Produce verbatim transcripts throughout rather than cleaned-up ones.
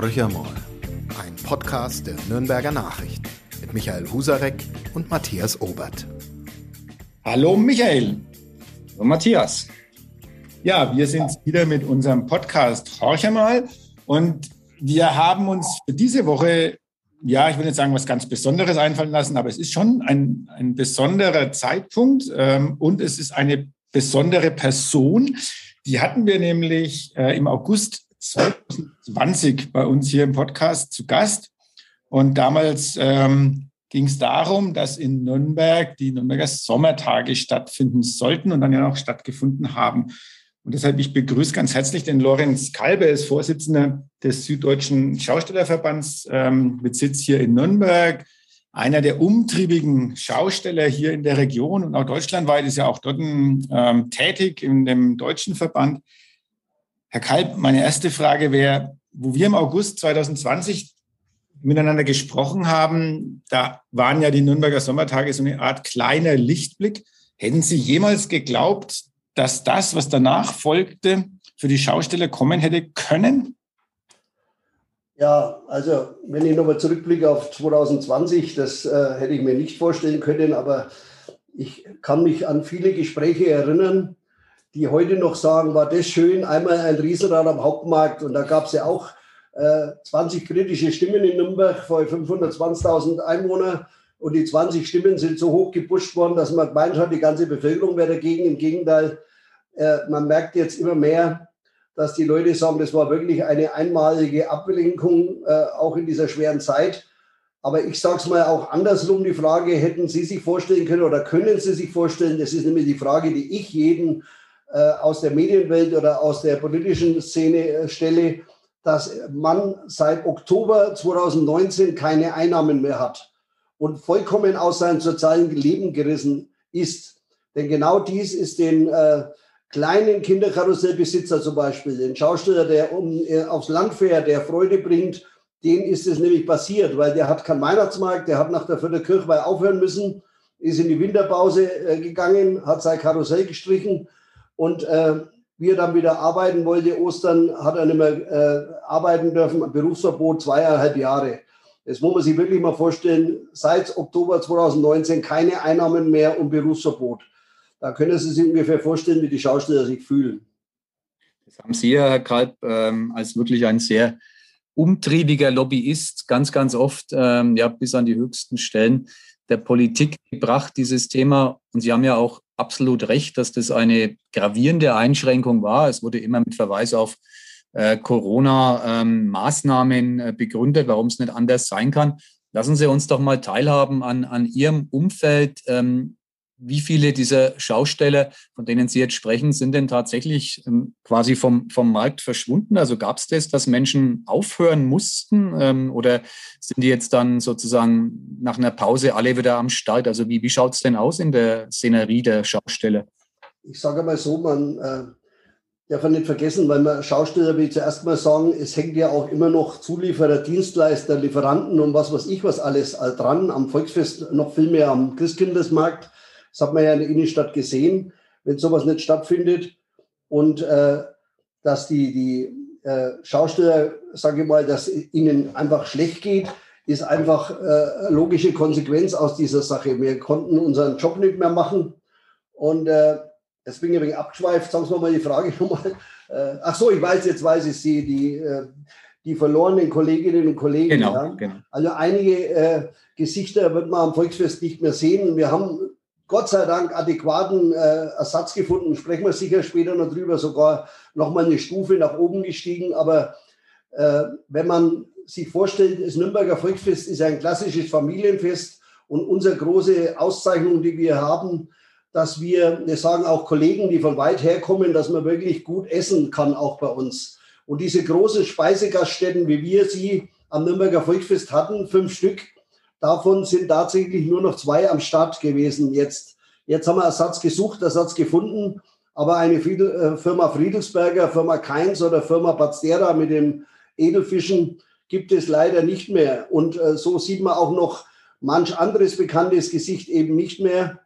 Horcher mal, ein Podcast der Nürnberger Nachrichten mit Michael Husarek und Matthias Obert. Hallo Michael. Hallo Matthias. Ja, wir sind wieder mit unserem Podcast Horcher mal und wir haben uns für diese Woche, ja, ich will nicht sagen, was ganz Besonderes einfallen lassen, aber es ist schon ein, ein besonderer Zeitpunkt ähm, und es ist eine besondere Person. Die hatten wir nämlich äh, im August zwanzig zwanzig bei uns hier im Podcast zu Gast. Und damals ähm, ging es darum, dass in Nürnberg die Nürnberger Sommertage stattfinden sollten und dann ja auch stattgefunden haben. Und deshalb, ich begrüße ganz herzlich den Lorenz Kalbe, er ist Vorsitzender des Süddeutschen Schaustellerverbands ähm, mit Sitz hier in Nürnberg. Einer der umtriebigen Schausteller hier in der Region und auch deutschlandweit ist ja auch dort ähm, tätig in dem deutschen Verband. Herr Kalb, meine erste Frage wäre, wo wir im August zwanzig zwanzig miteinander gesprochen haben, da waren ja die Nürnberger Sommertage so eine Art kleiner Lichtblick. Hätten Sie jemals geglaubt, dass das, was danach folgte, für die Schausteller kommen hätte können? Ja, also wenn ich nochmal zurückblicke auf zwanzig zwanzig, das äh, hätte ich mir nicht vorstellen können, aber ich kann mich an viele Gespräche erinnern, die heute noch sagen, war das schön, einmal ein Riesenrad am Hauptmarkt. Und da gab es ja auch äh, zwanzig kritische Stimmen in Nürnberg vor fünfhundertzwanzigtausend Einwohner. Und die zwanzig Stimmen sind so hoch gepusht worden, dass man gemeint hat, die ganze Bevölkerung wäre dagegen. Im Gegenteil, äh, man merkt jetzt immer mehr, dass die Leute sagen, das war wirklich eine einmalige Ablenkung, äh, auch in dieser schweren Zeit. Aber ich sage es mal auch andersrum, die Frage, hätten Sie sich vorstellen können oder können Sie sich vorstellen, das ist nämlich die Frage, die ich jeden aus der Medienwelt oder aus der politischen Szene stelle, dass man seit Oktober zwanzig neunzehn keine Einnahmen mehr hat und vollkommen aus seinem sozialen Leben gerissen ist. Denn genau dies ist den äh, kleinen Kinderkarussellbesitzer zum Beispiel, den Schausteller, der um, äh, aufs Land fährt, der Freude bringt, dem ist es nämlich passiert, weil der hat keinen Weihnachtsmarkt, der hat nach der Vierter Kirchweih aufhören müssen, ist in die Winterpause äh, gegangen, hat sein Karussell gestrichen. Und äh, wie er dann wieder arbeiten wollte, Ostern, hat er nicht mehr äh, arbeiten dürfen, ein Berufsverbot, zweieinhalb Jahre. Das muss man sich wirklich mal vorstellen, seit Oktober zwanzig neunzehn keine Einnahmen mehr und Berufsverbot. Da können Sie sich ungefähr vorstellen, wie die Schausteller sich fühlen. Das haben Sie ja, Herr Kalb, ähm, als wirklich ein sehr umtriebiger Lobbyist ganz, ganz oft ähm, ja, bis an die höchsten Stellen der Politik gebracht, dieses Thema. Und Sie haben ja auch absolut recht, dass das eine gravierende Einschränkung war. Es wurde immer mit Verweis auf äh, Corona-Maßnahmen ähm, äh, begründet, warum es nicht anders sein kann. Lassen Sie uns doch mal teilhaben an, an Ihrem Umfeld. Ähm, wie viele dieser Schausteller, von denen Sie jetzt sprechen, sind denn tatsächlich ähm, quasi vom, vom Markt verschwunden? Also gab es das, dass Menschen aufhören mussten ähm, oder sind die jetzt dann sozusagen nach einer Pause alle wieder am Start? Also wie, wie schaut es denn aus in der Szenerie der Schausteller? Ich sage mal so, man äh, darf man nicht vergessen, weil man Schausteller will zuerst mal sagen, es hängt ja auch immer noch Zulieferer, Dienstleister, Lieferanten und was weiß ich was alles dran. Am Volksfest noch viel mehr am Christkindlesmarkt. Das hat man ja in der Innenstadt gesehen, wenn sowas nicht stattfindet. Und äh, dass die, die äh, Schausteller, sage ich mal, dass ihnen einfach schlecht geht, ist einfach äh, logische Konsequenz aus dieser Sache. Wir konnten unseren Job nicht mehr machen. Und äh, jetzt bin ich ein wenig abgeschweift. Sagen Sie mal die Frage nochmal. Äh, ach so, ich weiß, jetzt weiß ich sie, die, äh, die verlorenen Kolleginnen und Kollegen. Genau, ja. genau. Also einige äh, Gesichter wird man am Volksfest nicht mehr sehen. Wir haben Gott sei Dank adäquaten äh, Ersatz gefunden, sprechen wir sicher später noch drüber, sogar nochmal eine Stufe nach oben gestiegen. Aber äh, wenn man sich vorstellt, das Nürnberger Volksfest ist ein klassisches Familienfest und unsere große Auszeichnung, die wir haben, dass wir, wir sagen auch Kollegen, die von weit her kommen, dass man wirklich gut essen kann, auch bei uns. Und diese großen Speisegaststätten, wie wir sie am Nürnberger Volksfest hatten, fünf Stück, davon sind tatsächlich nur noch zwei am Start gewesen jetzt. Jetzt haben wir Ersatz gesucht, Ersatz gefunden, aber eine Friedel, äh, Firma Friedelsberger, Firma Kainz oder Firma Pazera mit den Edelfischen gibt es leider nicht mehr. Und äh, so sieht man auch noch manch anderes bekanntes Gesicht eben nicht mehr.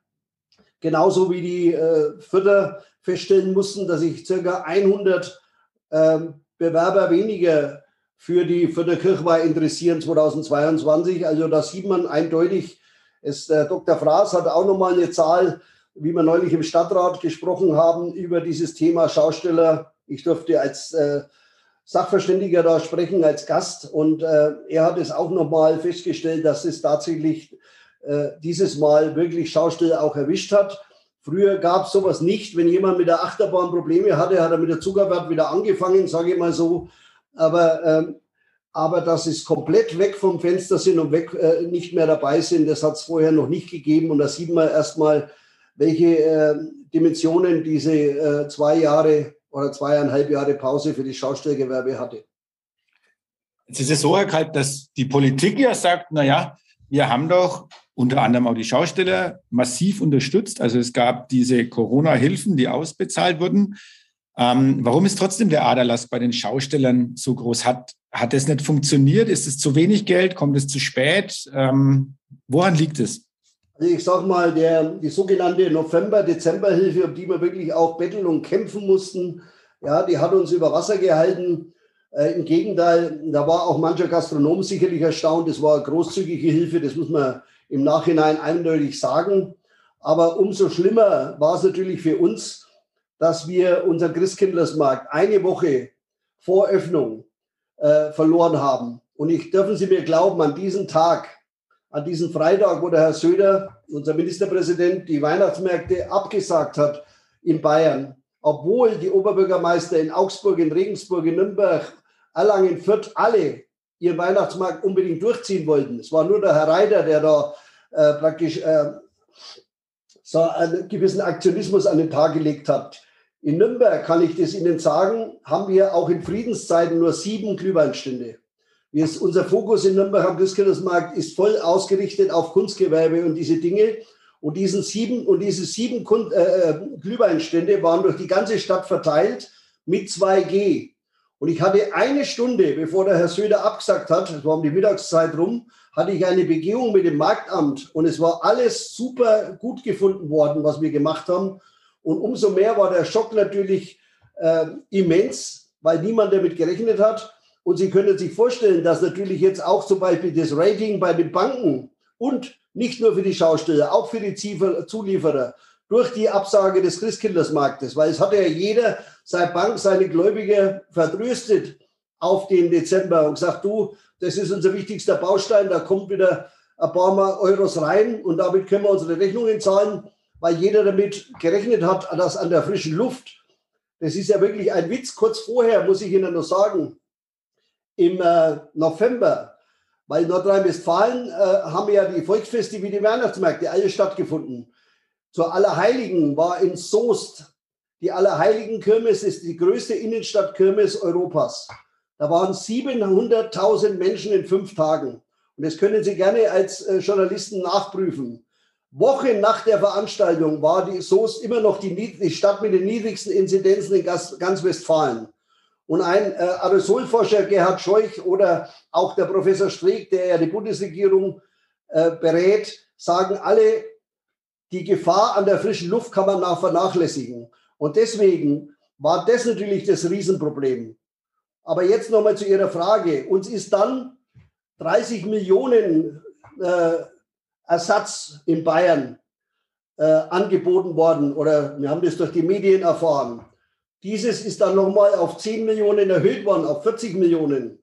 Genauso wie die äh, Förder feststellen mussten, dass sich circa hundert äh, Bewerber weniger für die für die Kirchweih interessieren zweitausendzweiundzwanzig. Also da sieht man eindeutig, es, der Doktor Fraß hat auch nochmal eine Zahl, wie wir neulich im Stadtrat gesprochen haben, über dieses Thema Schausteller. Ich durfte als äh, Sachverständiger da sprechen, als Gast. Und äh, er hat es auch nochmal festgestellt, dass es tatsächlich äh, dieses Mal wirklich Schausteller auch erwischt hat. Früher gab es sowas nicht. Wenn jemand mit der Achterbahn Probleme hatte, hat er mit der Zuckerwert wieder angefangen, sage ich mal so. Aber, äh, aber dass es komplett weg vom Fenster sind und weg äh, nicht mehr dabei sind, das hat es vorher noch nicht gegeben. Und da sieht man erstmal, welche äh, Dimensionen diese äh, zwei Jahre oder zweieinhalb Jahre Pause für das Schaustellgewerbe hatte. Jetzt ist es so, Herr Kalb, dass die Politik ja sagt, naja, wir haben doch unter anderem auch die Schausteller massiv unterstützt. Also es gab diese Corona-Hilfen, die ausbezahlt wurden. Ähm, warum ist trotzdem der Aderlass bei den Schaustellern so groß? Hat, hat es nicht funktioniert? Ist es zu wenig Geld? Kommt es zu spät? Ähm, woran liegt es? Also ich sage mal, der, die sogenannte November-Dezember-Hilfe, um die wir wirklich auch betteln und kämpfen mussten, ja, die hat uns über Wasser gehalten. Äh, Im Gegenteil, da war auch mancher Gastronom sicherlich erstaunt. Das war eine großzügige Hilfe, das muss man im Nachhinein eindeutig sagen. Aber umso schlimmer war es natürlich für uns, dass wir unseren Christkindlersmarkt eine Woche vor Öffnung äh, verloren haben. Und ich dürfen Sie mir glauben, an diesem Tag, an diesem Freitag, wo der Herr Söder, unser Ministerpräsident, die Weihnachtsmärkte abgesagt hat in Bayern, obwohl die Oberbürgermeister in Augsburg, in Regensburg, in Nürnberg, Erlangen, Fürth alle ihren Weihnachtsmarkt unbedingt durchziehen wollten. Es war nur der Herr Reiter, der da äh, praktisch äh, so einen gewissen Aktionismus an den Tag gelegt hat. In Nürnberg, kann ich das Ihnen sagen, haben wir auch in Friedenszeiten nur sieben Glühweinstände. Wir, unser Fokus in Nürnberg am Christkindlesmarkt ist voll ausgerichtet auf Kunstgewerbe und diese Dinge. Und, diesen sieben, und diese sieben Kun- äh, Glühweinstände waren durch die ganze Stadt verteilt mit zwei G. Und ich hatte eine Stunde, bevor der Herr Söder abgesagt hat, es war um die Mittagszeit rum, hatte ich eine Begehung mit dem Marktamt. Und es war alles super gut gefunden worden, was wir gemacht haben. Und umso mehr war der Schock natürlich äh, immens, weil niemand damit gerechnet hat. Und Sie können sich vorstellen, dass natürlich jetzt auch zum Beispiel das Rating bei den Banken und nicht nur für die Schausteller, auch für die Zulieferer durch die Absage des Christkindlersmarktes, weil es hat ja jeder seine Bank, seine Gläubiger vertröstet auf den Dezember und gesagt, du, das ist unser wichtigster Baustein, da kommt wieder ein paar Mal Euros rein und damit können wir unsere Rechnungen zahlen, weil jeder damit gerechnet hat, dass an der frischen Luft, das ist ja wirklich ein Witz, kurz vorher muss ich Ihnen noch sagen, im äh, November, weil in Nordrhein-Westfalen äh, haben ja die Volksfeste wie die Weihnachtsmärkte alle stattgefunden. Zur Allerheiligen war in Soest, die Allerheiligenkirmes ist die größte Innenstadtkirmes Europas. Da waren siebenhunderttausend Menschen in fünf Tagen. Und das können Sie gerne als äh, Journalisten nachprüfen. Wochen nach der Veranstaltung war die Soest immer noch die, die Stadt mit den niedrigsten Inzidenzen in ganz, ganz Westfalen. Und ein äh, Aerosolforscher, Gerhard Scheuch, oder auch der Professor Streeck, der ja die Bundesregierung äh, berät, sagen alle, die Gefahr an der frischen Luft kann man nach vernachlässigen. Und deswegen war das natürlich das Riesenproblem. Aber jetzt nochmal zu Ihrer Frage. Uns ist dann dreißig Millionen äh, Ersatz in Bayern äh, angeboten worden, oder wir haben das durch die Medien erfahren. Dieses ist dann nochmal auf zehn Millionen erhöht worden, auf vierzig Millionen.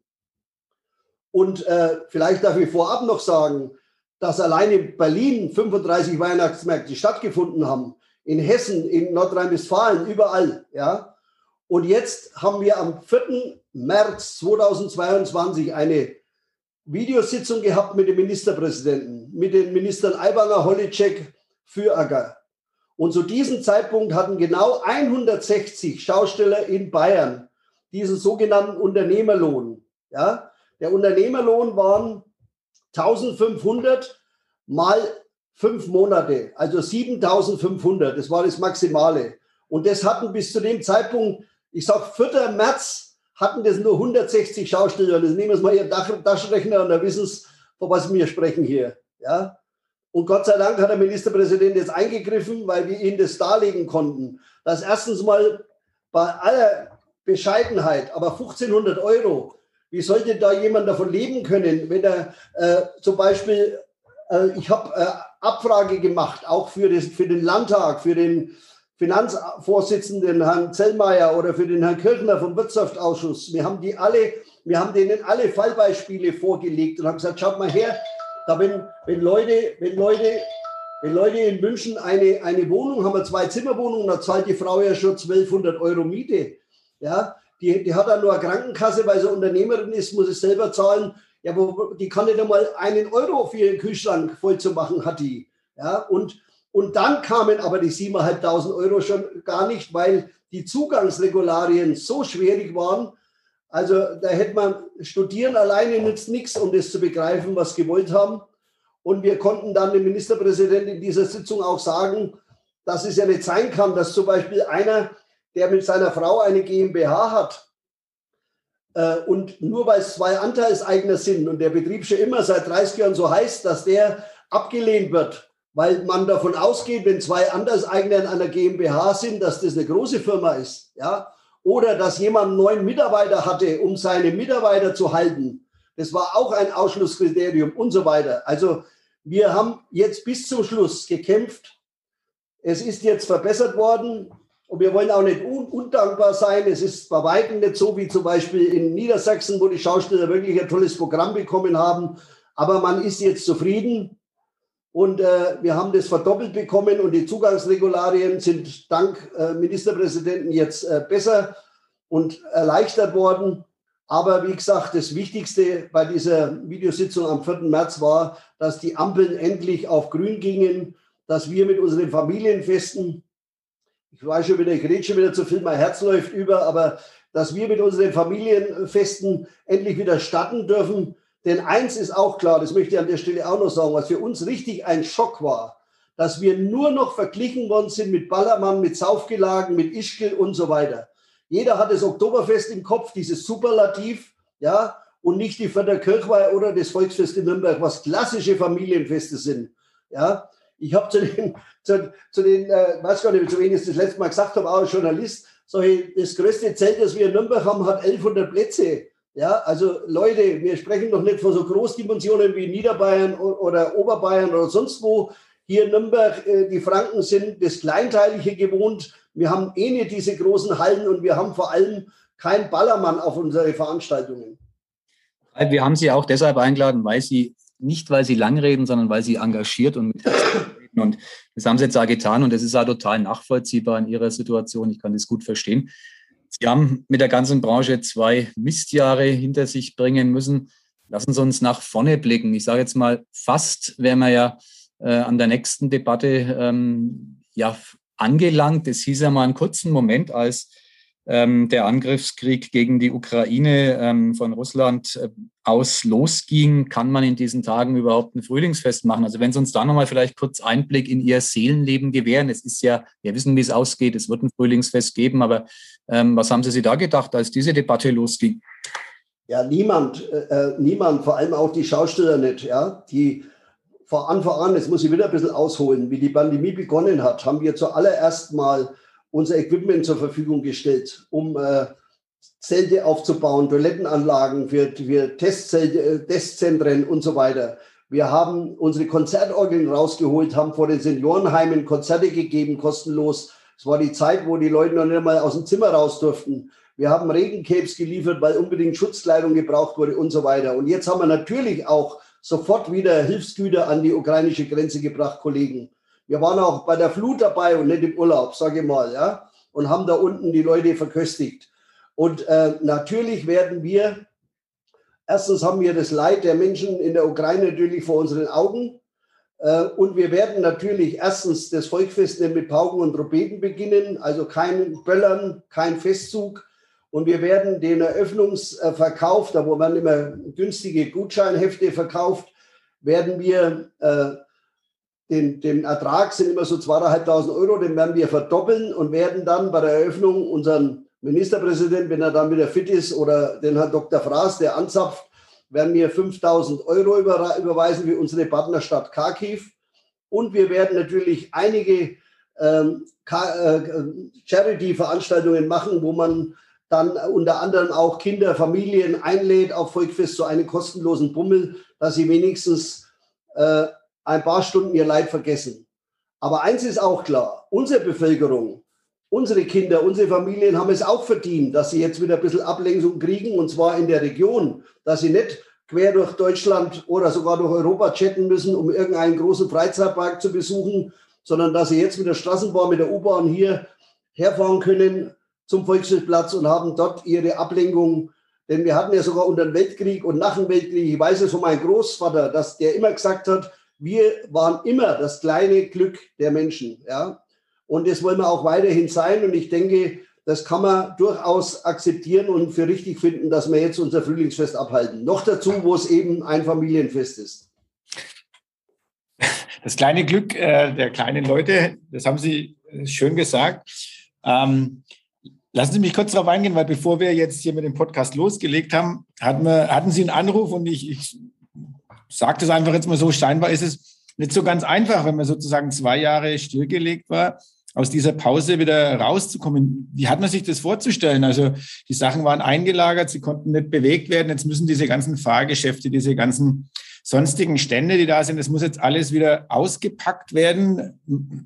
Und äh, vielleicht darf ich vorab noch sagen, dass allein in Berlin fünfunddreißig Weihnachtsmärkte stattgefunden haben, in Hessen, in Nordrhein-Westfalen, überall. Ja. Und jetzt haben wir am vierten März zweitausendzweiundzwanzig eine Videositzung gehabt mit dem Ministerpräsidenten, mit den Ministern Aiwanger, Holitschek, Füragger. Und zu diesem Zeitpunkt hatten genau hundertsechzig Schausteller in Bayern diesen sogenannten Unternehmerlohn. Ja? Der Unternehmerlohn waren eintausendfünfhundert mal fünf Monate, also siebentausendfünfhundert. Das war das Maximale. Und das hatten bis zu dem Zeitpunkt, ich sage vierten März, hatten das nur hundertsechzig Schausteller. Das nehmen wir mal Ihren Taschenrechner und da wissen Sie, von was wir sprechen hier. Ja? Und Gott sei Dank hat der Ministerpräsident jetzt eingegriffen, weil wir Ihnen das darlegen konnten, dass erstens mal bei aller Bescheidenheit, aber fünfzehnhundert Euro wie sollte da jemand davon leben können, wenn er äh, zum Beispiel, äh, ich habe äh, Abfrage gemacht, auch für, das, für den Landtag, für den Finanzvorsitzenden Herrn Zellmeier oder für den Herrn Kirchner vom Wirtschaftsausschuss. Wir haben die alle, wir haben denen alle Fallbeispiele vorgelegt und haben gesagt, schaut mal her, da wenn, wenn Leute, wenn Leute, wenn Leute in München eine, eine Wohnung haben, eine Zwei-Zimmer-Wohnung, da zahlt die Frau ja schon zwölfhundert Euro Miete. Ja, die, die hat dann nur eine Krankenkasse, weil sie Unternehmerin ist, muss es selber zahlen. Ja, wo, die kann nicht einmal einen Euro für ihren Kühlschrank voll zu machen, hat die. Ja, und Und dann kamen aber die siebentausendfünfhundert Euro schon gar nicht, weil die Zugangsregularien so schwierig waren. Also da hätte man, studieren alleine nützt nichts, um das zu begreifen, was sie gewollt haben. Und wir konnten dann dem Ministerpräsidenten in dieser Sitzung auch sagen, dass es ja nicht sein kann, dass zum Beispiel einer, der mit seiner Frau eine GmbH hat äh, und nur weil es zwei Anteilseigner sind und der Betrieb schon immer seit dreißig Jahren so heißt, dass der abgelehnt wird, weil man davon ausgeht, wenn zwei Anteilseigner in einer GmbH sind, dass das eine große Firma ist, ja, oder dass jemand einen neuen Mitarbeiter hatte, um seine Mitarbeiter zu halten. Das war auch ein Ausschlusskriterium und so weiter. Also wir haben jetzt bis zum Schluss gekämpft. Es ist jetzt verbessert worden und wir wollen auch nicht un- undankbar sein. Es ist bei weitem nicht so wie zum Beispiel in Niedersachsen, wo die Schauspieler wirklich ein tolles Programm bekommen haben. Aber man ist jetzt zufrieden. Und äh, wir haben das verdoppelt bekommen und die Zugangsregularien sind dank äh, Ministerpräsidenten jetzt äh, besser und erleichtert worden. Aber wie gesagt, das Wichtigste bei dieser Videositzung am vierten März war, dass die Ampeln endlich auf Grün gingen, dass wir mit unseren Familienfesten, ich weiß schon wieder, ich rede schon wieder zu viel, mein Herz läuft über, aber dass wir mit unseren Familienfesten endlich wieder starten dürfen. Denn eins ist auch klar, das möchte ich an der Stelle auch noch sagen, was für uns richtig ein Schock war, dass wir nur noch verglichen worden sind mit Ballermann, mit Saufgelagen, mit Ischgl und so weiter. Jeder hat das Oktoberfest im Kopf, dieses Superlativ, ja, und nicht die Vierter Kirchweih oder das Volksfest in Nürnberg, was klassische Familienfeste sind. Ja, ich habe zu den, zu, zu den äh, weiß gar nicht, zu wem ich das letzte Mal gesagt habe, auch als Journalist, sag ich, das größte Zelt, das wir in Nürnberg haben, hat elfhundert Plätze. Ja, also Leute, wir sprechen doch nicht von so Großdimensionen wie Niederbayern oder Oberbayern oder sonst wo. Hier in Nürnberg, die Franken sind das Kleinteilige gewohnt. Wir haben eh nicht diese großen Hallen und wir haben vor allem kein Ballermann auf unsere Veranstaltungen. Wir haben Sie auch deshalb eingeladen, weil Sie, nicht weil Sie lang reden, sondern weil Sie engagiert und mit Herzen reden. Und das haben Sie jetzt auch getan und das ist auch total nachvollziehbar in Ihrer Situation. Ich kann das gut verstehen. Sie haben mit der ganzen Branche zwei Mistjahre hinter sich bringen müssen. Lassen Sie uns nach vorne blicken. Ich sage jetzt mal, fast wären wir ja äh, an der nächsten Debatte ähm, ja, angelangt. Es hieß ja mal einen kurzen Moment, als ähm, der Angriffskrieg gegen die Ukraine ähm, von Russland äh, aus losging, kann man in diesen Tagen überhaupt ein Frühlingsfest machen? Also wenn Sie uns da nochmal vielleicht kurz Einblick in Ihr Seelenleben gewähren. Es ist ja, wir wissen, wie es ausgeht, es wird ein Frühlingsfest geben, aber ähm, was haben Sie sich da gedacht, als diese Debatte losging? Ja, niemand, äh, niemand, vor allem auch die Schausteller nicht, ja, die vor Anfang an, jetzt muss ich wieder ein bisschen ausholen, wie die Pandemie begonnen hat, haben wir zuallererst mal unser Equipment zur Verfügung gestellt, um äh, Zelte aufzubauen, Toilettenanlagen für, für Testzelte, Testzentren und so weiter. Wir haben unsere Konzertorgeln rausgeholt, haben vor den Seniorenheimen Konzerte gegeben, kostenlos. Es war die Zeit, wo die Leute noch nicht mal aus dem Zimmer raus durften. Wir haben Regencapes geliefert, weil unbedingt Schutzkleidung gebraucht wurde und so weiter. Und jetzt haben wir natürlich auch sofort wieder Hilfsgüter an die ukrainische Grenze gebracht, Kollegen. Wir waren auch bei der Flut dabei und nicht im Urlaub, sage ich mal, ja, und haben da unten die Leute verköstigt. Und äh, natürlich werden wir, erstens haben wir das Leid der Menschen in der Ukraine natürlich vor unseren Augen. Äh, und wir werden natürlich erstens das Volksfest mit Pauken und Trompeten beginnen, also kein Böllern, kein Festzug. Und wir werden den Eröffnungsverkauf, da wo man immer günstige Gutscheinhefte verkauft, werden wir äh, Den, den Ertrag sind immer so zweitausendfünfhundert Euro, den werden wir verdoppeln und werden dann bei der Eröffnung unseren Ministerpräsidenten, wenn er dann wieder fit ist, oder den Herrn Doktor Fraß, der anzapft, werden wir fünftausend Euro über, überweisen für unsere Partnerstadt Kharkiv. Und wir werden natürlich einige ähm, äh, Charity-Veranstaltungen machen, wo man dann unter anderem auch Kinder, Familien einlädt auf Volksfest zu einem kostenlosen Bummel, dass sie wenigstens äh, ein paar Stunden ihr Leid vergessen. Aber eins ist auch klar, unsere Bevölkerung, unsere Kinder, unsere Familien haben es auch verdient, dass sie jetzt wieder ein bisschen Ablenkung kriegen, und zwar in der Region, dass sie nicht quer durch Deutschland oder sogar durch Europa chatten müssen, um irgendeinen großen Freizeitpark zu besuchen, sondern dass sie jetzt mit der Straßenbahn, mit der U-Bahn hier herfahren können zum Volksfestplatz und haben dort ihre Ablenkung. Denn wir hatten ja sogar unter dem Weltkrieg und nach dem Weltkrieg, ich weiß es von meinem Großvater, dass der immer gesagt hat, wir waren immer das kleine Glück der Menschen. Ja? Und das wollen wir auch weiterhin sein. Und ich denke, das kann man durchaus akzeptieren und für richtig finden, dass wir jetzt unser Frühlingsfest abhalten. Noch dazu, wo es eben ein Familienfest ist. Das kleine Glück äh, der kleinen Leute, das haben Sie schön gesagt. Ähm, lassen Sie mich kurz darauf eingehen, weil bevor wir jetzt hier mit dem Podcast losgelegt haben, hatten, wir, hatten Sie einen Anruf und ich, ich sage das einfach jetzt mal so, scheinbar ist es nicht so ganz einfach, wenn man sozusagen zwei Jahre stillgelegt war, aus dieser Pause wieder rauszukommen. Wie hat man sich das vorzustellen? Also die Sachen waren eingelagert, sie konnten nicht bewegt werden. Jetzt müssen diese ganzen Fahrgeschäfte, diese ganzen sonstigen Stände, die da sind, das muss jetzt alles wieder ausgepackt werden.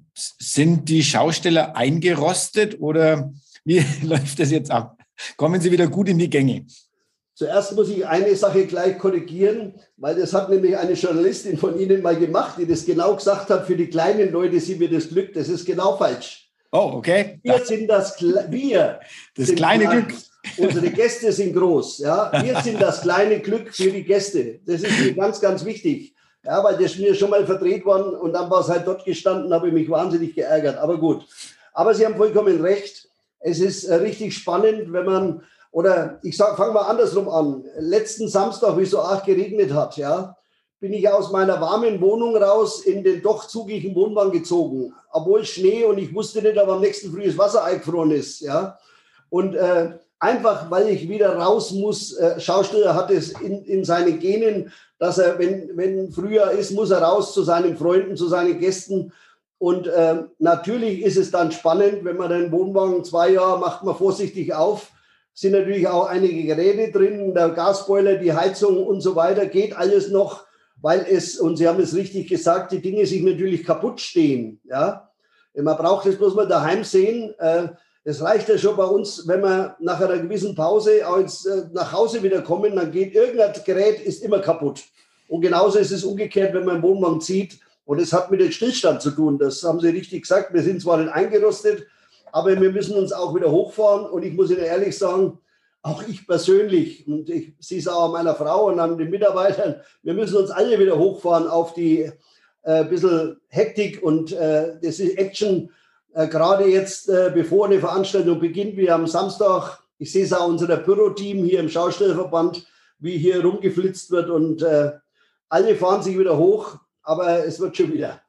Sind die Schausteller eingerostet oder wie läuft das jetzt ab? Kommen sie wieder gut in die Gänge? Zuerst muss ich eine Sache gleich korrigieren, weil das hat nämlich eine Journalistin von Ihnen mal gemacht, die das genau gesagt hat, für die kleinen Leute sind wir das Glück. Das ist genau falsch. Oh, okay. Wir das, sind das, wir das sind kleine klein. Glück. Unsere Gäste sind groß. Ja? Wir sind das kleine Glück für die Gäste. Das ist mir ganz, ganz wichtig. Ja, weil das ist mir schon mal verdreht worden und dann war es halt dort gestanden, habe ich mich wahnsinnig geärgert. Aber gut. Aber Sie haben vollkommen recht. Es ist richtig spannend, wenn man Oder ich sage, fangen wir andersrum an. Letzten Samstag, wie es so arg geregnet hat, ja, bin ich aus meiner warmen Wohnung raus in den doch zugigen Wohnwagen gezogen. Obwohl Schnee und ich wusste nicht, aber am nächsten Früh das Wasser eingefroren ist. Ja. Und äh, einfach, weil ich wieder raus muss, äh, Schausteller hat es in, in seinen Genen, dass er, wenn, wenn Frühjahr ist, muss er raus zu seinen Freunden, zu seinen Gästen. Und äh, natürlich ist es dann spannend, wenn man den Wohnwagen zwei Jahre macht man vorsichtig auf, sind natürlich auch einige Geräte drin, der Gasboiler, die Heizung und so weiter, geht alles noch, weil es, und Sie haben es richtig gesagt, die Dinge sich natürlich kaputt stehen. Ja? Man braucht das bloß mal daheim sehen. Es reicht ja schon bei uns, wenn wir nach einer gewissen Pause auch jetzt nach Hause wieder kommen, dann geht irgendein Gerät, ist immer kaputt. Und genauso ist es umgekehrt, wenn man einen Wohnwagen zieht. Und es hat mit dem Stillstand zu tun. Das haben Sie richtig gesagt. Wir sind zwar nicht eingerostet, aber wir müssen uns auch wieder hochfahren. Und ich muss Ihnen ehrlich sagen, auch ich persönlich, und ich sehe es auch an meiner Frau und an den Mitarbeitern, wir müssen uns alle wieder hochfahren auf die äh, bisschen Hektik und äh, das ist Action. Äh, gerade jetzt, äh, bevor eine Veranstaltung beginnt, wie am Samstag, ich sehe es auch unser Büroteam hier im Schaustellerverband, wie hier rumgeflitzt wird und äh, alle fahren sich wieder hoch, aber es wird schon wieder.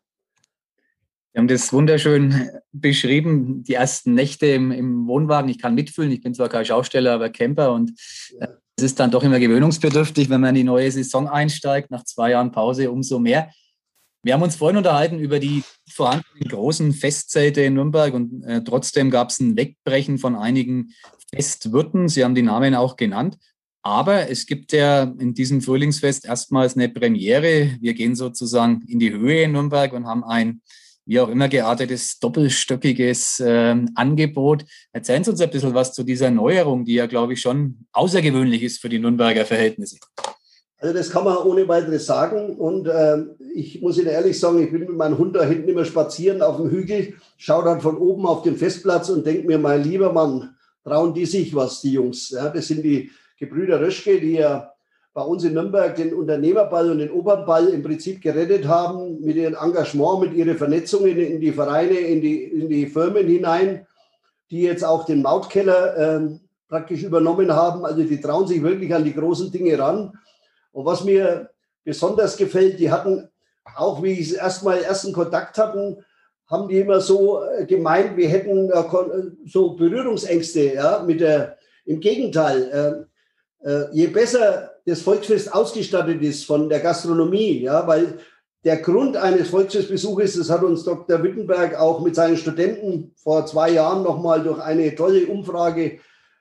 Wir haben das wunderschön beschrieben, die ersten Nächte im, im Wohnwagen. Ich kann mitfühlen, ich bin zwar kein Schausteller, aber Camper und ja. Es ist dann doch immer gewöhnungsbedürftig, wenn man in die neue Saison einsteigt, nach zwei Jahren Pause umso mehr. Wir haben uns vorhin unterhalten über die vorhandenen großen Festzelte in Nürnberg und äh, trotzdem gab es ein Wegbrechen von einigen Festwirten. Sie haben die Namen auch genannt. Aber es gibt ja in diesem Frühlingsfest erstmals eine Premiere. Wir gehen sozusagen in die Höhe in Nürnberg und haben ein wie auch immer geartetes, doppelstöckiges äh, Angebot. Erzählen Sie uns ein bisschen was zu dieser Neuerung, die ja, glaube ich, schon außergewöhnlich ist für die Nürnberger Verhältnisse. Also das kann man ohne weiteres sagen. Und äh, ich muss Ihnen ehrlich sagen, ich bin mit meinem Hund da hinten immer spazieren auf dem Hügel, schaue dann von oben auf den Festplatz und denke mir, mein lieber Mann, trauen die sich was, die Jungs. Ja, das sind die Gebrüder Röschke, die ja bei uns in Nürnberg den Unternehmerball und den Opernball im Prinzip gerettet haben, mit ihrem Engagement, mit ihren Vernetzungen in die Vereine, in die, in die Firmen hinein, die jetzt auch den Mautkeller äh, praktisch übernommen haben. Also die trauen sich wirklich an die großen Dinge ran. Und was mir besonders gefällt, die hatten, auch wie ich erstmal ersten Kontakt hatten, haben die immer so gemeint, wir hätten äh, so Berührungsängste. Ja, mit der, im Gegenteil, äh, äh, je besser das Volksfest ausgestattet ist von der Gastronomie, ja, weil der Grund eines Volksfestbesuches, das hat uns Doktor Wittenberg auch mit seinen Studenten vor zwei Jahren nochmal durch eine tolle Umfrage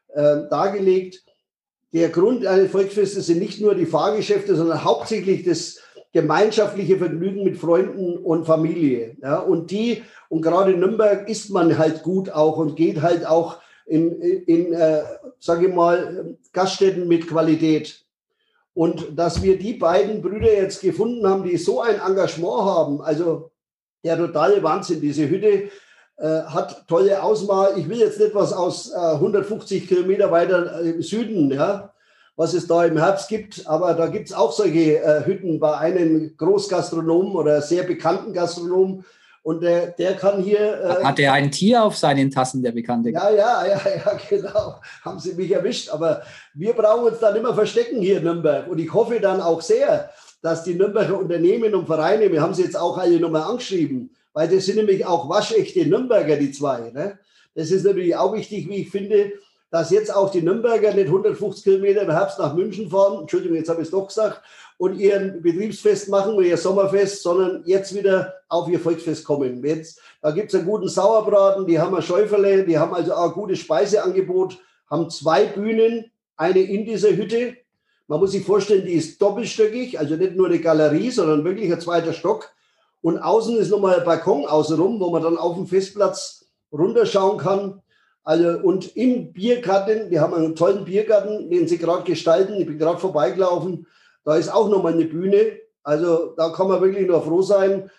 äh, dargelegt. Der Grund eines Volksfestes sind nicht nur die Fahrgeschäfte, sondern hauptsächlich das gemeinschaftliche Vergnügen mit Freunden und Familie. Ja, und die, und gerade in Nürnberg isst man halt gut auch und geht halt auch in, in, in äh, sage ich mal, Gaststätten mit Qualität. Und dass wir die beiden Brüder jetzt gefunden haben, die so ein Engagement haben, also der totale Wahnsinn, diese Hütte äh, hat tolle Ausmaße. Ich will jetzt nicht was aus äh, hundertfünfzig Kilometer weiter im Süden, ja, was es da im Herbst gibt, aber da gibt es auch solche äh, Hütten bei einem Großgastronomen oder sehr bekannten Gastronomen. Und der, der kann hier... Äh, Hat er ein Tier auf seinen Tassen, der Bekannte? Ja, ja, ja, ja, genau. Haben Sie mich erwischt. Aber wir brauchen uns dann immer verstecken hier in Nürnberg. Und ich hoffe dann auch sehr, dass die Nürnberger Unternehmen und Vereine, wir haben sie jetzt auch alle nochmal angeschrieben, weil das sind nämlich auch waschechte Nürnberger, die zwei. Ne? Das ist natürlich auch wichtig, wie ich finde, dass jetzt auch die Nürnberger nicht hundertfünfzig Kilometer im Herbst nach München fahren, Entschuldigung, jetzt habe ich es doch gesagt, und ihren Betriebsfest machen oder ihr Sommerfest, sondern jetzt wieder auf ihr Volksfest kommen. Jetzt, da gibt es einen guten Sauerbraten, die haben ein Schäuferle, die haben also auch ein gutes Speiseangebot, haben zwei Bühnen, eine in dieser Hütte. Man muss sich vorstellen, die ist doppelstöckig, also nicht nur eine Galerie, sondern wirklich ein zweiter Stock. Und außen ist nochmal ein Balkon außenrum, wo man dann auf dem Festplatz runterschauen kann. Also, und im Biergarten, wir haben einen tollen Biergarten, den sie gerade gestalten, ich bin gerade vorbeigelaufen, da ist auch nochmal eine Bühne, also da kann man wirklich nur froh sein.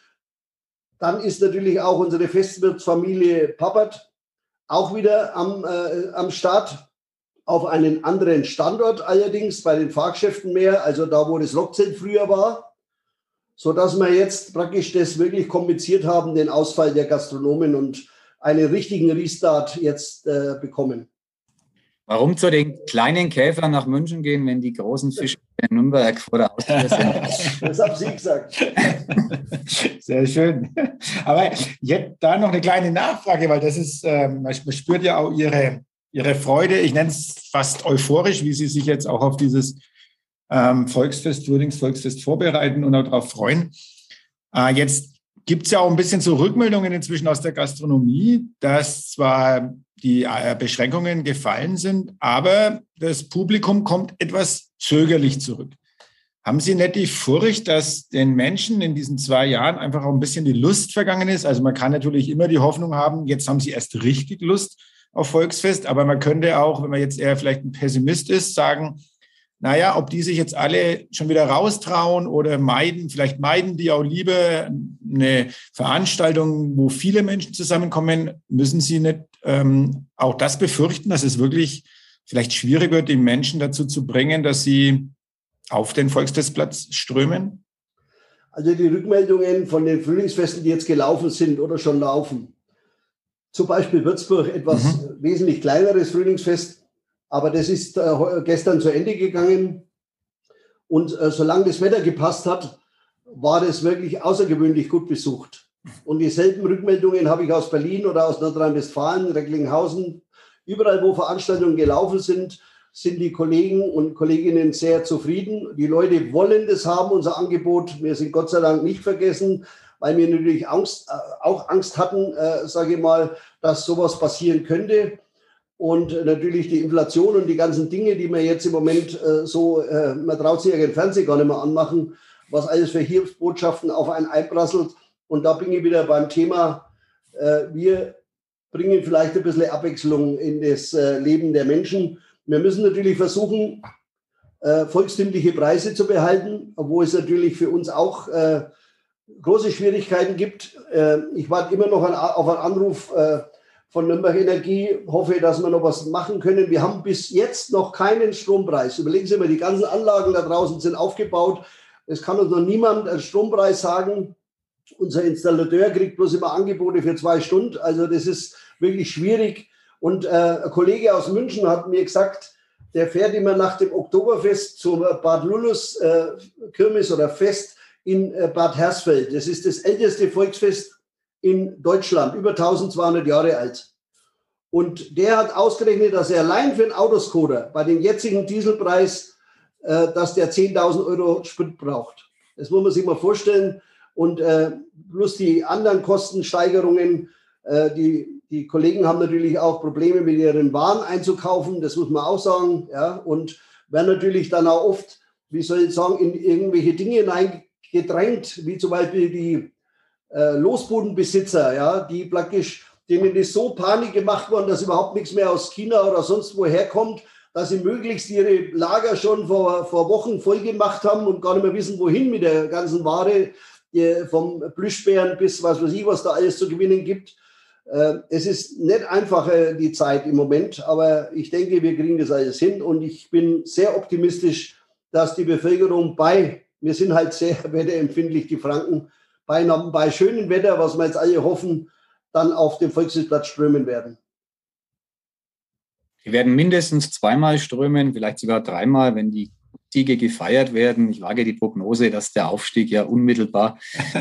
Dann ist natürlich auch unsere Festwirtsfamilie Pappert auch wieder am, äh, am Start, auf einen anderen Standort allerdings, bei den Fahrgeschäften mehr, also da, wo das Rockzelt früher war, sodass wir jetzt praktisch das wirklich kompensiert haben, den Ausfall der Gastronomen und einen richtigen Restart jetzt äh, bekommen. Warum zu den kleinen Käfern nach München gehen, wenn die großen Fische in Nürnberg vor der Haustür sind? Das haben Sie gesagt. Sehr schön. Aber jetzt da noch eine kleine Nachfrage, weil das ist, ähm, man spürt ja auch Ihre, Ihre Freude. Ich nenne es fast euphorisch, wie Sie sich jetzt auch auf dieses ähm, Volksfest, Frühlingsvolksfest vorbereiten und auch darauf freuen. Äh, jetzt gibt es ja auch ein bisschen so Rückmeldungen inzwischen aus der Gastronomie, dass zwar die Beschränkungen gefallen sind, aber das Publikum kommt etwas zögerlich zurück. Haben Sie nicht die Furcht, dass den Menschen in diesen zwei Jahren einfach auch ein bisschen die Lust vergangen ist? Also man kann natürlich immer die Hoffnung haben, jetzt haben sie erst richtig Lust auf Volksfest, aber man könnte auch, wenn man jetzt eher vielleicht ein Pessimist ist, sagen, naja, ob die sich jetzt alle schon wieder raustrauen oder meiden, vielleicht meiden die auch lieber eine Veranstaltung, wo viele Menschen zusammenkommen, müssen sie nicht ähm, auch das befürchten, dass es wirklich vielleicht schwierig wird, die Menschen dazu zu bringen, dass sie auf den Volksfestplatz strömen? Also die Rückmeldungen von den Frühlingsfesten, die jetzt gelaufen sind oder schon laufen, zum Beispiel Würzburg, etwas mhm. wesentlich kleineres Frühlingsfest, aber das ist äh, gestern zu Ende gegangen. Und äh, solange das Wetter gepasst hat, war das wirklich außergewöhnlich gut besucht. Und dieselben Rückmeldungen habe ich aus Berlin oder aus Nordrhein-Westfalen, Recklinghausen. Überall, wo Veranstaltungen gelaufen sind, sind die Kollegen und Kolleginnen sehr zufrieden. Die Leute wollen das haben, unser Angebot. Wir sind Gott sei Dank nicht vergessen, weil wir natürlich Angst, äh, auch Angst hatten, äh, sage ich mal, dass sowas passieren könnte. Und natürlich die Inflation und die ganzen Dinge, die man jetzt im Moment äh, so, äh, man traut sich ja den Fernseher gar nicht mehr anmachen, was alles für Hilfsbotschaften auf einen einprasselt. Und da bin ich wieder beim Thema, äh, wir bringen vielleicht ein bisschen Abwechslung in das äh, Leben der Menschen. Wir müssen natürlich versuchen, äh, volkstümliche Preise zu behalten, obwohl es natürlich für uns auch äh, große Schwierigkeiten gibt. Äh, ich warte immer noch an, auf einen Anruf äh, von Nürnberg Energie, hoffe, dass wir noch was machen können. Wir haben bis jetzt noch keinen Strompreis. Überlegen Sie mal, die ganzen Anlagen da draußen sind aufgebaut. Es kann uns noch niemand einen Strompreis sagen. Unser Installateur kriegt bloß immer Angebote für zwei Stunden. Also das ist wirklich schwierig. Und äh, ein Kollege aus München hat mir gesagt, der fährt immer nach dem Oktoberfest zum Bad Lullus äh, Kirmes oder Fest in äh, Bad Hersfeld. Das ist das älteste Volksfest in Deutschland, über eintausendzweihundert Jahre alt. Und der hat ausgerechnet, dass er allein für einen Autoscooter bei dem jetzigen Dieselpreis, äh, dass der zehntausend Euro Sprit braucht. Das muss man sich mal vorstellen. Und äh, plus die anderen Kostensteigerungen, äh, die, die Kollegen haben natürlich auch Probleme mit ihren Waren einzukaufen, das muss man auch sagen. Ja, und werden natürlich dann auch oft, wie soll ich sagen, in irgendwelche Dinge hineingedrängt, wie zum Beispiel die äh, Losbudenbesitzer, ja, die praktisch, denen ist so Panik gemacht worden, dass überhaupt nichts mehr aus China oder sonst woher kommt, dass sie möglichst ihre Lager schon vor, vor Wochen voll gemacht haben und gar nicht mehr wissen, wohin mit der ganzen Ware, die, vom Plüschbären bis was weiß ich, was da alles zu gewinnen gibt. Äh, es ist nicht einfach, äh, die Zeit im Moment, aber ich denke, wir kriegen das alles hin und ich bin sehr optimistisch, dass die Bevölkerung bei, wir sind halt sehr wetterempfindlich, die Franken, bei, bei schönem Wetter, was wir jetzt alle hoffen, dann auf den Volksfestplatz strömen werden. Wir werden mindestens zweimal strömen, vielleicht sogar dreimal, wenn die Siege gefeiert werden. Ich wage die Prognose, dass der Aufstieg ja unmittelbar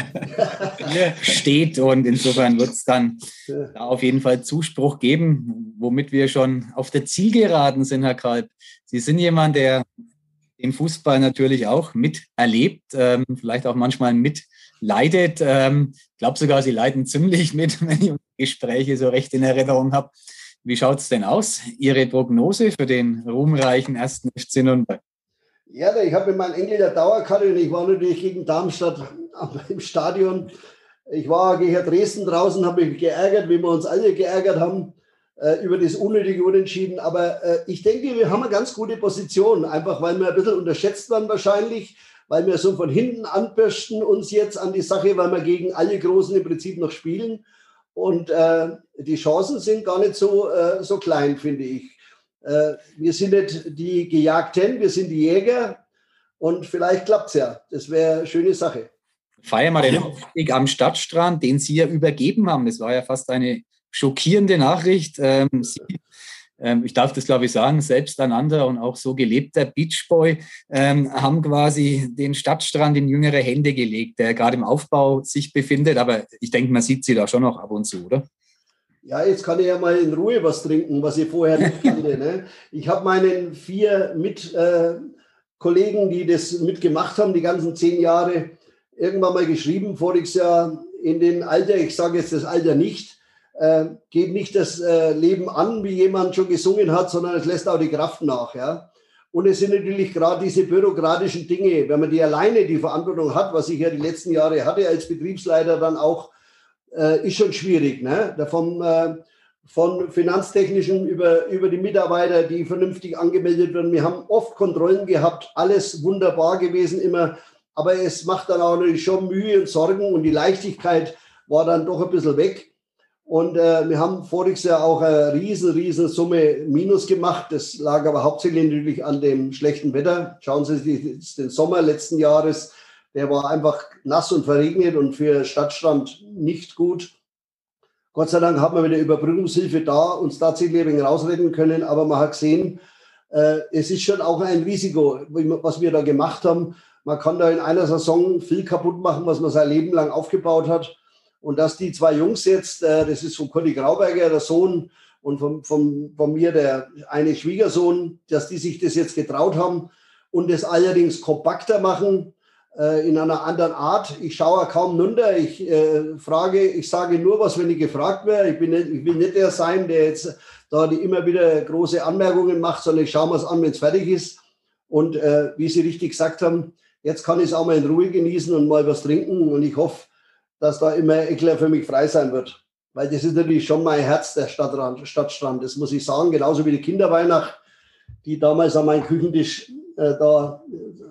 steht und insofern wird es dann da auf jeden Fall Zuspruch geben, womit wir schon auf der Zielgeraden sind, Herr Kalb. Sie sind jemand, der den Fußball natürlich auch miterlebt, ähm, vielleicht auch manchmal mitleidet. Ähm, ich glaube sogar, Sie leiden ziemlich mit, wenn ich Gespräche so recht in Erinnerung habe. Wie schaut es denn aus? Ihre Prognose für den ruhmreichen ersten F C Nürnberg? Ja, ich habe mit meinem Enkel der Dauerkarte und ich war natürlich gegen Darmstadt im Stadion. Ich war gegen Dresden draußen, habe mich geärgert, wie wir uns alle geärgert haben, äh, über das unnötige Unentschieden. Aber äh, ich denke, wir haben eine ganz gute Position, einfach weil wir ein bisschen unterschätzt waren wahrscheinlich, weil wir so von hinten anpirschen uns jetzt an die Sache, weil wir gegen alle Großen im Prinzip noch spielen. Und äh, die Chancen sind gar nicht so, äh, so klein, finde ich. Äh, wir sind nicht die Gejagten, wir sind die Jäger und vielleicht klappt es ja. Das wäre eine schöne Sache. Feiern wir den Aufstieg am Stadtstrand, den Sie ja übergeben haben. Das war ja fast eine schockierende Nachricht. Ähm, Sie, ähm, ich darf das, glaube ich, sagen, selbsteinander und auch so gelebter Beachboy ähm, haben quasi den Stadtstrand in jüngere Hände gelegt, der gerade im Aufbau sich befindet. Aber ich denke, man sieht Sie da schon noch ab und zu, oder? Ja, jetzt kann ich ja mal in Ruhe was trinken, was ich vorher nicht kannte. Ne? Ich habe meinen vier Mitkollegen, äh, die das mitgemacht haben, die ganzen zehn Jahre, irgendwann mal geschrieben, voriges Jahr in den Alter, ich sage jetzt das Alter nicht, äh, geht nicht das äh, Leben an, wie jemand schon gesungen hat, sondern es lässt auch die Kraft nach. Ja? Und es sind natürlich gerade diese bürokratischen Dinge, wenn man die alleine die Verantwortung hat, was ich ja die letzten Jahre hatte als Betriebsleiter, dann auch Äh, ist schon schwierig, ne? Da vom, äh, von Finanztechnischen über, über die Mitarbeiter, die vernünftig angemeldet werden. Wir haben oft Kontrollen gehabt, alles wunderbar gewesen immer, aber es macht dann auch natürlich schon Mühe und Sorgen und die Leichtigkeit war dann doch ein bisschen weg. Und äh, wir haben voriges Jahr auch eine riesen, riesen Summe Minus gemacht. Das lag aber hauptsächlich natürlich an dem schlechten Wetter. Schauen Sie sich den Sommer letzten Jahres. Der war einfach nass und verregnet und für Stadtstrand nicht gut. Gott sei Dank haben wir mit der Überbrückungshilfe da uns tatsächlich ein wenig rausretten können. Aber man hat gesehen, äh, es ist schon auch ein Risiko, was wir da gemacht haben. Man kann da in einer Saison viel kaputt machen, was man sein Leben lang aufgebaut hat. Und dass die zwei Jungs jetzt, äh, das ist von Conny Grauberger, der Sohn, und von, von, von mir der eine Schwiegersohn, dass die sich das jetzt getraut haben und das allerdings kompakter machen, in einer anderen Art. Ich schaue kaum runter. Ich äh, frage, ich sage nur was, wenn ich gefragt werde. Ich, bin nicht, ich will nicht der sein, der jetzt da die immer wieder große Anmerkungen macht, sondern ich schaue mir es an, wenn es fertig ist. Und äh, wie Sie richtig gesagt haben, jetzt kann ich es auch mal in Ruhe genießen und mal was trinken. Und ich hoffe, dass da immer Eckler für mich frei sein wird. Weil das ist natürlich schon mein Herz, der Stadtrand, Stadtstrand. Das muss ich sagen. Genauso wie die Kinderweihnacht, die damals an meinem Küchentisch äh, da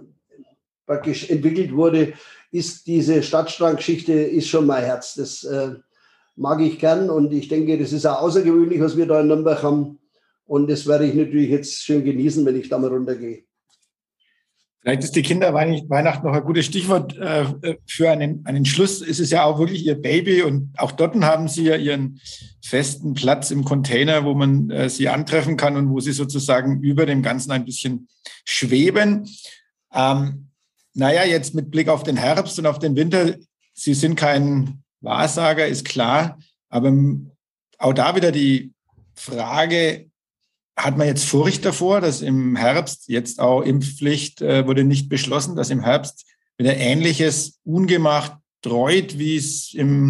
praktisch entwickelt wurde, ist diese Stadtstrandgeschichte ist schon mein Herz. Das äh, mag ich gern und ich denke, das ist auch außergewöhnlich, was wir da in Nürnberg haben. Und das werde ich natürlich jetzt schön genießen, wenn ich da mal runtergehe. Vielleicht ist die Kinderweihnacht noch ein gutes Stichwort äh, für einen, einen Schluss. Es ist ja auch wirklich Ihr Baby und auch dort haben Sie ja Ihren festen Platz im Container, wo man äh, Sie antreffen kann und wo Sie sozusagen über dem Ganzen ein bisschen schweben. Ähm, Naja, jetzt mit Blick auf den Herbst und auf den Winter, Sie sind kein Wahrsager, ist klar, aber auch da wieder die Frage, hat man jetzt Furcht davor, dass im Herbst, jetzt auch Impfpflicht äh, wurde nicht beschlossen, dass im Herbst wieder Ähnliches Ungemach dreut, wie es im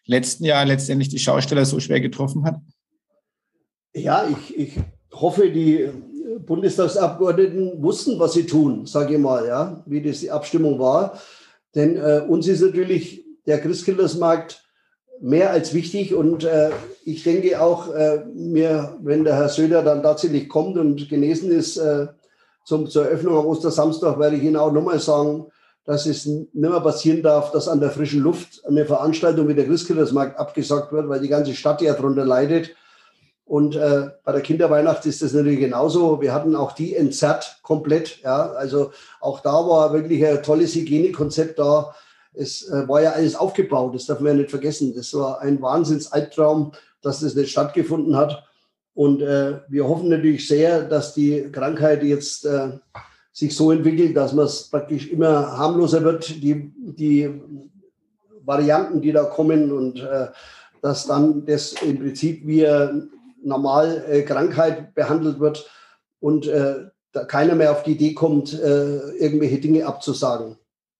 letzten Jahr letztendlich die Schausteller so schwer getroffen hat? Ja, ich, ich hoffe, die Bundestagsabgeordneten wussten, was sie tun, sage ich mal, ja, wie das die Abstimmung war. Denn äh, uns ist natürlich der Christkindlesmarkt mehr als wichtig. Und äh, ich denke auch, äh, mir, wenn der Herr Söder dann tatsächlich kommt und genesen ist äh, zum, zur Eröffnung am Ostersamstag, werde ich Ihnen auch nochmal sagen, dass es nicht mehr passieren darf, dass an der frischen Luft eine Veranstaltung wie der Christkindlesmarkt abgesagt wird, weil die ganze Stadt ja darunter leidet. Und äh, bei der Kinderweihnacht ist das natürlich genauso. Wir hatten auch die entzerrt komplett. Ja, also auch da war wirklich ein tolles Hygienekonzept da. Es äh, war ja alles aufgebaut, das darf man ja nicht vergessen. Das war ein Wahnsinns-Albtraum, dass das nicht stattgefunden hat. Und äh, wir hoffen natürlich sehr, dass die Krankheit jetzt äh, sich so entwickelt, dass man es praktisch immer harmloser wird, die, die Varianten, die da kommen, und äh, dass dann das im Prinzip wie eine normal äh, Krankheit behandelt wird und äh, da keiner mehr auf die Idee kommt, äh, irgendwelche Dinge abzusagen.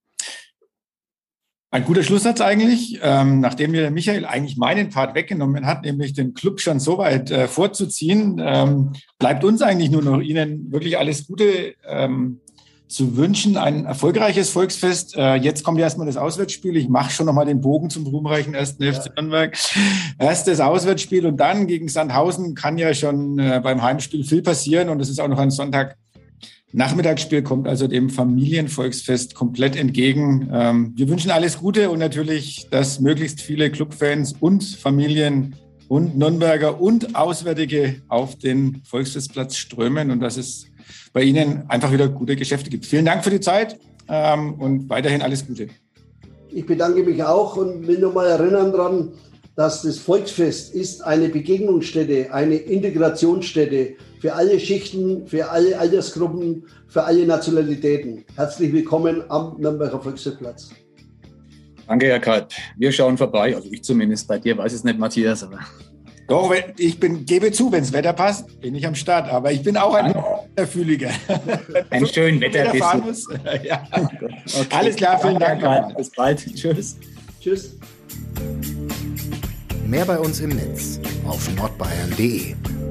Ein guter Schlusssatz eigentlich, ähm, nachdem mir der Michael eigentlich meinen Part weggenommen hat, nämlich den Club schon so weit äh, vorzuziehen, ähm, bleibt uns eigentlich nur noch Ihnen wirklich alles Gute ähm, zu wünschen. Ein erfolgreiches Volksfest. Äh, jetzt kommt erstmal das Auswärtsspiel. Ich mache schon nochmal den Bogen zum ruhmreichen ersten F C Nürnberg. Erst das Auswärtsspiel und dann gegen Sandhausen kann ja schon äh, beim Heimspiel viel passieren. Und es ist auch noch ein Sonntag. Nachmittagsspiel kommt also dem Familienvolksfest komplett entgegen. Ähm, wir wünschen alles Gute und natürlich, dass möglichst viele Clubfans und Familien und Nürnberger und Auswärtige auf den Volksfestplatz strömen und dass es bei Ihnen einfach wieder gute Geschäfte gibt. Vielen Dank für die Zeit ähm, und weiterhin alles Gute. Ich bedanke mich auch und will nochmal erinnern daran, dass das Volksfest ist eine Begegnungsstätte, eine Integrationsstätte für alle Schichten, für alle Altersgruppen, für alle Nationalitäten. Herzlich willkommen am Nürnberger Volksfestplatz. Danke, Herr Kalb. Wir schauen vorbei, also ich zumindest. Bei dir weiß es nicht, Matthias. Aber Doch, ich bin, gebe zu, wenn das Wetter passt, bin ich am Start. Aber ich bin auch ein Wetterfühliger. Ein schönes Wetter. Ja. Okay. Alles klar, vielen Dank. Dank. Bis bald. Tschüss. Tschüss. Mehr bei uns im Netz auf nordbayern punkt de.